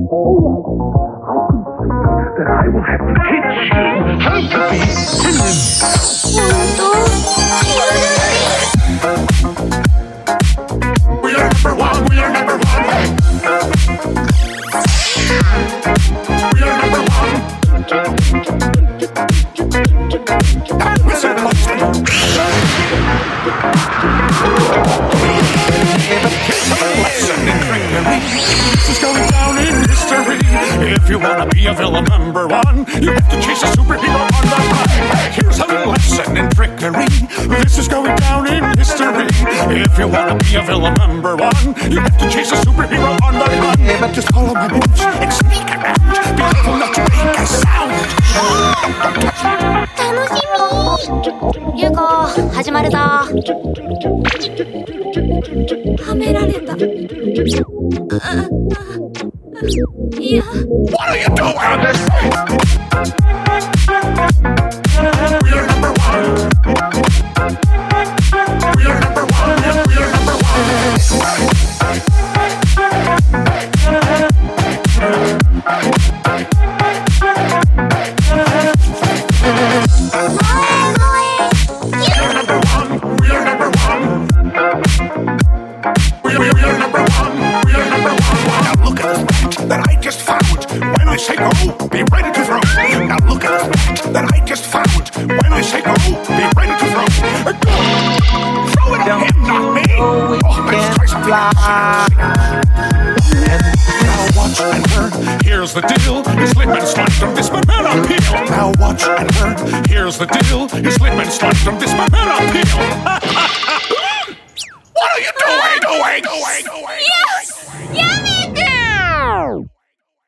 That I will have to teach you how to be timid. We are number one, we are number one. We are number one. Lesson in trickery. This is going down in history. If you wanna be a villain number one, you have to chase a superhero on the run. Here's a lesson in trickery. This is going down in history. If you wanna be a villain number one, you have to chase a superhero on the run. But just follow my moves and sneak around. Be careful not to make a sound. 楽しみ。ゆうこ、始まるぞ。はめられた。いや。 What are you doing? We are number one. We are number one. We are number one. I say go, be ready to throw. Now look at this bat that I just found. When I say go, be ready to throw. Go! Throw it at him, not me. Oh, let's try something else. Now watch and learn. Here's the deal. You slip and slide from this banana peel. Now watch and learn. Here's the deal. You slip and slide from this banana peel. What are you doing? Yeah!